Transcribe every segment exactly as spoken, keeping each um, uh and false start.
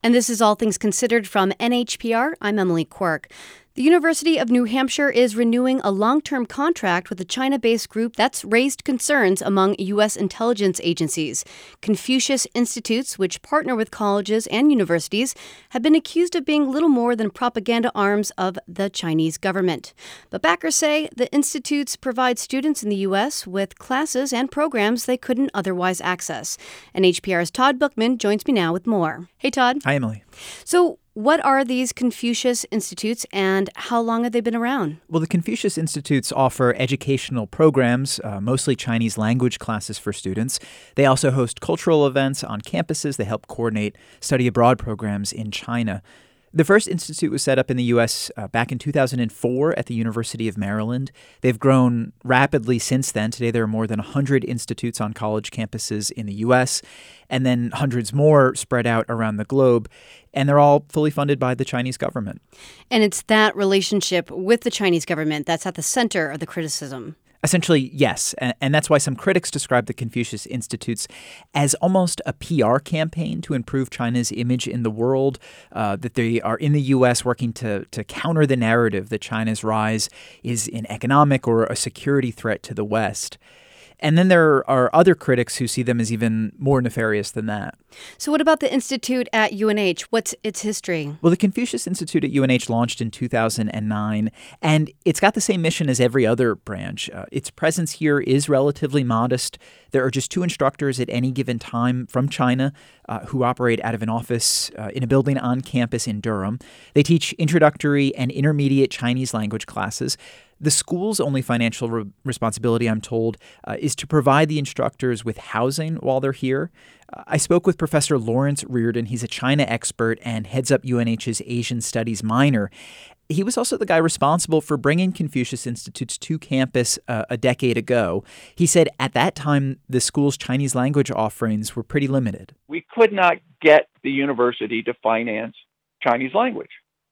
And this is All Things Considered from N H P R. I'm Emily Quirk. The University of New Hampshire is renewing a long-term contract with a China-based group that's raised concerns among U S intelligence agencies. Confucius Institutes, which partner with colleges and universities, have been accused of being little more than propaganda arms of the Chinese government. But backers say the institutes provide students in the U S with classes and programs they couldn't otherwise access. N H P R's Todd Bookman joins me now with more. Hey, Todd. Hi, Emily. So, what are these Confucius Institutes and how long have they been around? Well, the Confucius Institutes offer educational programs, uh, mostly Chinese language classes for students. They also host cultural events on campuses. They help coordinate study abroad programs in China. The first institute was set up in the U S uh, back in two thousand four at the University of Maryland. They've grown rapidly since then. Today, there are more than one hundred institutes on college campuses in the U S, and then hundreds more spread out around the globe. And they're all fully funded by the Chinese government. And it's that relationship with the Chinese government that's at the center of the criticism. Essentially, yes. And that's why some critics describe the Confucius Institutes as almost a P R campaign to improve China's image in the world, uh, that they are in the U S working to, to counter the narrative that China's rise is an economic or a security threat to the West. And then there are other critics who see them as even more nefarious than that. So what about the institute at U N H? What's its history? Well, the Confucius Institute at U N H launched in two thousand nine, and it's got the same mission as every other branch. Uh, its presence here is relatively modest. There are just two instructors at any given time from China uh, who operate out of an office uh, in a building on campus in Durham. They teach introductory and intermediate Chinese language classes. The school's only financial re- responsibility, I'm told, uh, is to provide the instructors with housing while they're here. Uh, I spoke with Professor Lawrence Reardon. He's a China expert and heads up U N H's Asian Studies minor. He was also the guy responsible for bringing Confucius Institutes to campus uh, a decade ago. He said at that time, the school's Chinese language offerings were pretty limited. We could not get the university to finance Chinese language.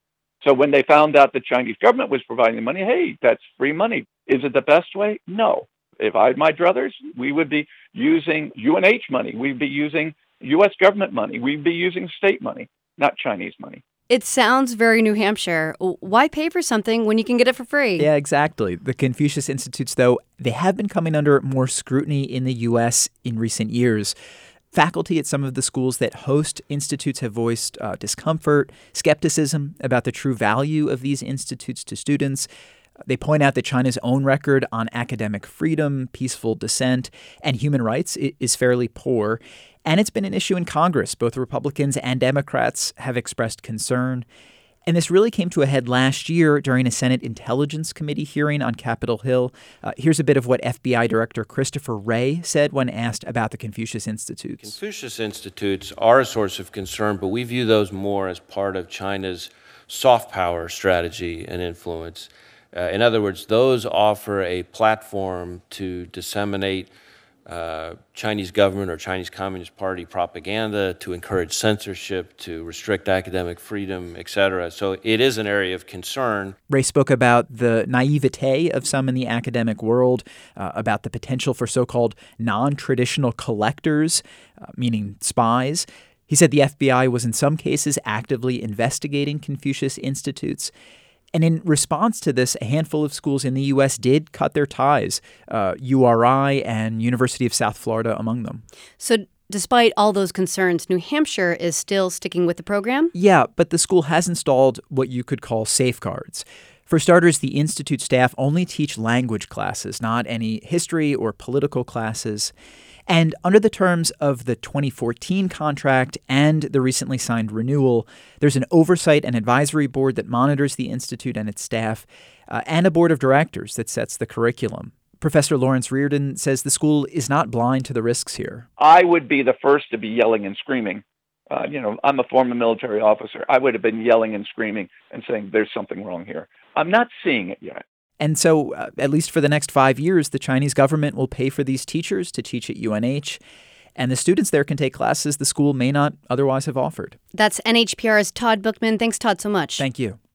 So when they found out the Chinese government was providing the money, hey, that's free money. Is it the best way? No. If I had my druthers, we would be using U N H money. We'd be using U S government money. We'd be using state money, not Chinese money. It sounds very New Hampshire. Why pay for something when you can get it for free? Yeah, exactly. The Confucius Institutes, though, they have been coming under more scrutiny in the U S in recent years. Faculty at some of the schools that host institutes have voiced uh, discomfort, skepticism about the true value of these institutes to students. They point out that China's own record on academic freedom, peaceful dissent, and human rights is fairly poor. And it's been an issue in Congress. Both Republicans and Democrats have expressed concern. And this really came to a head last year during a Senate Intelligence Committee hearing on Capitol Hill. Uh, here's a bit of what F B I Director Christopher Wray said when asked about the Confucius Institutes. Confucius Institutes are a source of concern, but we view those more as part of China's soft power strategy and influence. Uh, in other words, those offer a platform to disseminate Uh, Chinese government or Chinese Communist Party propaganda, to encourage censorship, to restrict academic freedom, et cetera. So it is an area of concern. Wray spoke about the naivete of some in the academic world, uh, about the potential for so-called non-traditional collectors, uh, meaning spies. He said the F B I was in some cases actively investigating Confucius Institutes. And in response to this, a handful of schools in the U S did cut their ties, uh, U R I and University of South Florida among them. So despite all those concerns, New Hampshire is still sticking with the program? Yeah, but the school has installed what you could call safeguards. For starters, the institute staff only teach language classes, not any history or political classes. And under the terms of the twenty fourteen contract and the recently signed renewal, there's an oversight and advisory board that monitors the institute and its staff, uh, and a board of directors that sets the curriculum. Professor Lawrence Reardon says the school is not blind to the risks here. I would be the first to be yelling and screaming. Uh, you know, I'm a former military officer. I would have been yelling and screaming and saying there's something wrong here. I'm not seeing it yet. And so, uh, at least for the next five years, the Chinese government will pay for these teachers to teach at U N H, and the students there can take classes the school may not otherwise have offered. That's N H P R's Todd Bookman. Thanks, Todd, so much. Thank you.